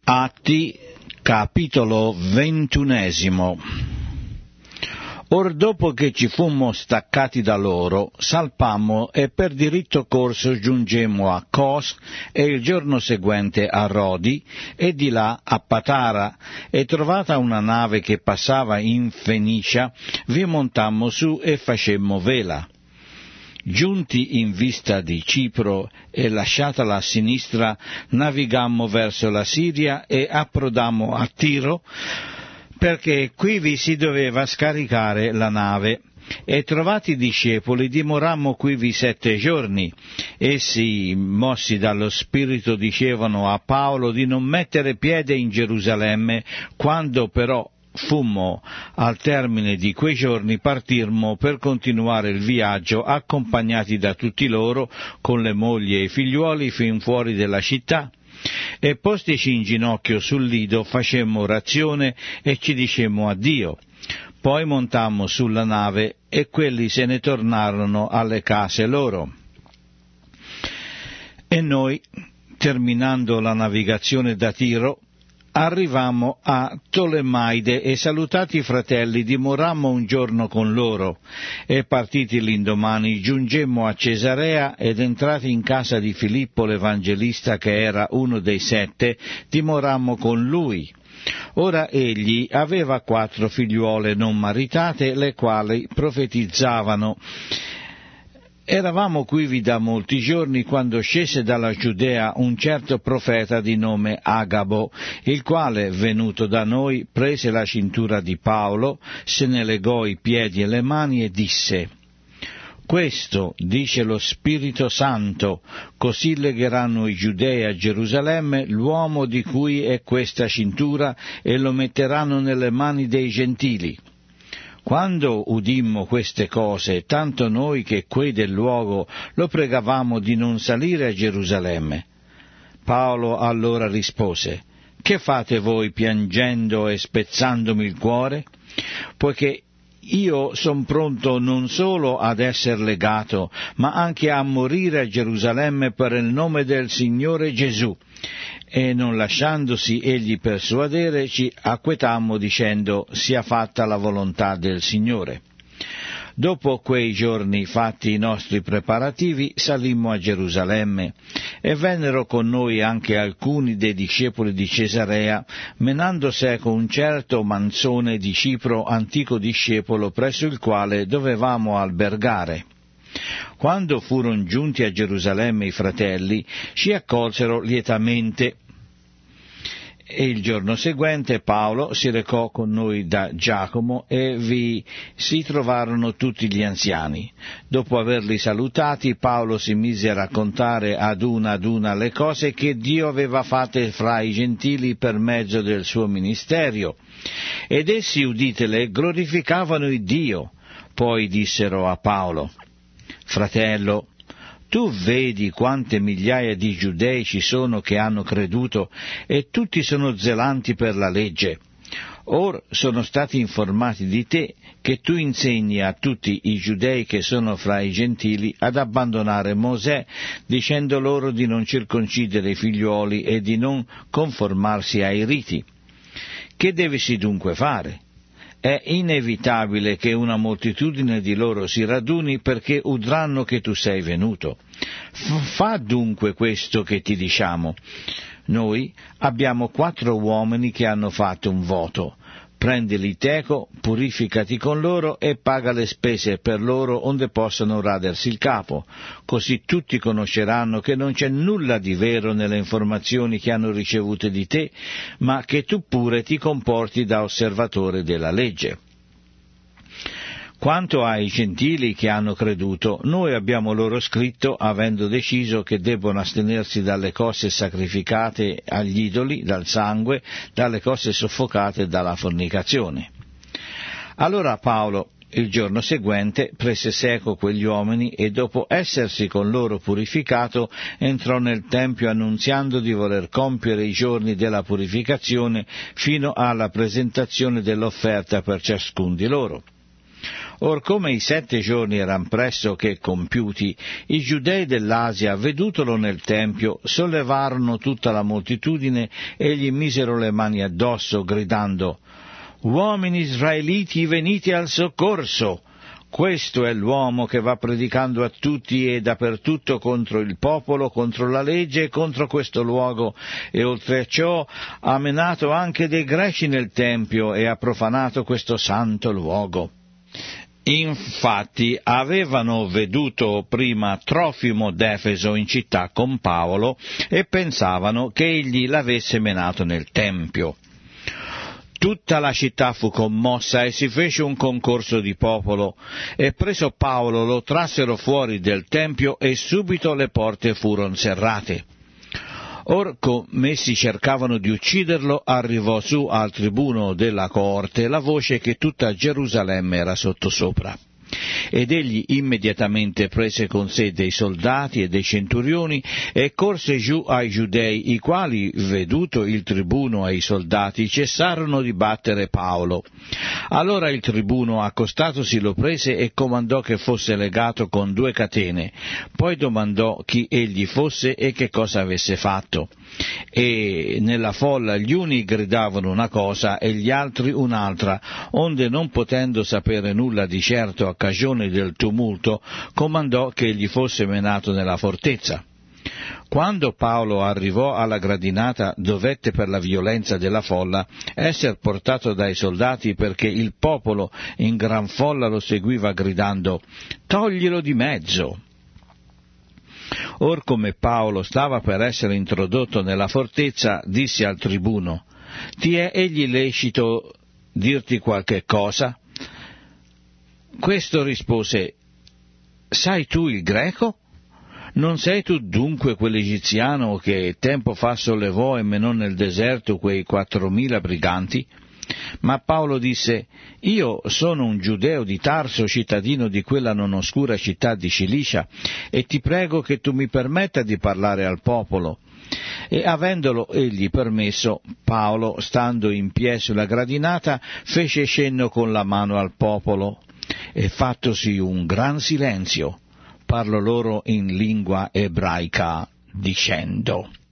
Atti, capitolo 21. Or dopo che ci fummo staccati da loro, salpammo e per diritto corso giungemmo a Cos e il giorno seguente a Rodi e di là a Patara, e trovata una nave che passava in Fenicia, vi montammo su e facemmo vela. Giunti in vista di Cipro e lasciatala a sinistra, navigammo verso la Siria e approdammo a Tiro, perché qui vi si doveva scaricare la nave. E trovati i discepoli dimorammo quivi 7 giorni. Essi, mossi dallo Spirito, dicevano a Paolo di non mettere piede in Gerusalemme. Quando però fummo al termine di quei giorni, partirmo per continuare il viaggio, accompagnati da tutti loro, con le mogli e i figliuoli, fin fuori della città. E postici in ginocchio sul lido, facemmo orazione e ci dicemmo addio. Poi montammo sulla nave e quelli se ne tornarono alle case loro. E noi, terminando la navigazione da Tiro, arrivammo a Tolemaide e, salutati i fratelli, dimorammo un giorno con loro, e partiti l'indomani giungemmo a Cesarea, ed entrati in casa di Filippo l'Evangelista, che era uno dei 7, dimorammo con lui. Ora egli aveva 4 figliuole non maritate, le quali profetizzavano. Eravamo quivi da molti giorni quando scese dalla Giudea un certo profeta di nome Agabo, il quale, venuto da noi, prese la cintura di Paolo, se ne legò i piedi e le mani e disse: «Questo, dice lo Spirito Santo, così legheranno i Giudei a Gerusalemme l'uomo di cui è questa cintura e lo metteranno nelle mani dei Gentili». Quando udimmo queste cose, tanto noi che quei del luogo, lo pregavamo di non salire a Gerusalemme. Paolo allora rispose: «Che fate voi piangendo e spezzandomi il cuore? Poiché io son pronto non solo ad esser legato, ma anche a morire a Gerusalemme per il nome del Signore Gesù». E non lasciandosi egli persuadere, ci acquetammo dicendo: «Sia fatta la volontà del Signore». Dopo quei giorni fatti i nostri preparativi, salimmo a Gerusalemme, e vennero con noi anche alcuni dei discepoli di Cesarea, menando seco un certo Mansone di Cipro, antico discepolo, presso il quale dovevamo albergare. Quando furono giunti a Gerusalemme i fratelli, ci accolsero lietamente. E il giorno seguente Paolo si recò con noi da Giacomo e vi si trovarono tutti gli anziani. Dopo averli salutati, Paolo si mise a raccontare ad una le cose che Dio aveva fatte fra i gentili per mezzo del suo ministerio. Ed essi, uditele, glorificavano il Dio. Poi dissero a Paolo: «Fratello, tu vedi quante migliaia di giudei ci sono che hanno creduto, e tutti sono zelanti per la legge. Or sono stati informati di te che tu insegni a tutti i giudei che sono fra i gentili ad abbandonare Mosè, dicendo loro di non circoncidere i figliuoli e di non conformarsi ai riti. Che devesi dunque fare? È inevitabile che una moltitudine di loro si raduni, perché udranno che tu sei venuto. Fa dunque questo che ti diciamo. Noi abbiamo 4 uomini che hanno fatto un voto. Prendili teco, purificati con loro e paga le spese per loro onde possano radersi il capo. Così tutti conosceranno che non c'è nulla di vero nelle informazioni che hanno ricevute di te, ma che tu pure ti comporti da osservatore della legge. Quanto ai gentili che hanno creduto, noi abbiamo loro scritto, avendo deciso che debbono astenersi dalle cose sacrificate agli idoli, dal sangue, dalle cose soffocate e dalla fornicazione». Allora Paolo, il giorno seguente, prese seco quegli uomini e, dopo essersi con loro purificato, entrò nel Tempio annunziando di voler compiere i giorni della purificazione fino alla presentazione dell'offerta per ciascun di loro. Or come i 7 giorni eran pressoché compiuti, i giudei dell'Asia, vedutolo nel tempio, sollevarono tutta la moltitudine e gli misero le mani addosso, gridando: «Uomini israeliti, venite al soccorso! Questo è l'uomo che va predicando a tutti e dappertutto contro il popolo, contro la legge e contro questo luogo, e oltre a ciò ha menato anche dei greci nel tempio e ha profanato questo santo luogo». Infatti avevano veduto prima Trofimo d'Efeso in città con Paolo e pensavano che egli l'avesse menato nel tempio. Tutta la città fu commossa e si fece un concorso di popolo, e preso Paolo lo trassero fuori del tempio e subito le porte furono serrate. Or come essi cercavano di ucciderlo, arrivò su al tribuno della coorte la voce che tutta Gerusalemme era sottosopra. Ed egli immediatamente prese con sé dei soldati e dei centurioni e corse giù ai giudei, i quali, veduto il tribuno e i soldati, cessarono di battere Paolo. Allora il tribuno, accostatosi, lo prese e comandò che fosse legato con 2 catene. Poi domandò chi egli fosse e che cosa avesse fatto. E nella folla gli uni gridavano una cosa e gli altri un'altra, onde non potendo sapere nulla di certo a cagione del tumulto, comandò che egli fosse menato nella fortezza. Quando Paolo arrivò alla gradinata, dovette per la violenza della folla esser portato dai soldati, perché il popolo in gran folla lo seguiva gridando: «Toglilo di mezzo!» Or come Paolo stava per essere introdotto nella fortezza, disse al tribuno: «Ti è egli lecito dirti qualche cosa?» Questo rispose: «Sai tu il greco? Non sei tu dunque quell'egiziano che tempo fa sollevò e menò nel deserto quei 4.000 briganti?» Ma Paolo disse: «Io sono un giudeo di Tarso, cittadino di quella non oscura città di Cilicia, e ti prego che tu mi permetta di parlare al popolo». E avendolo egli permesso, Paolo, stando in piedi sulla gradinata, fece cenno con la mano al popolo, e fattosi un gran silenzio, parlò loro in lingua ebraica, dicendo: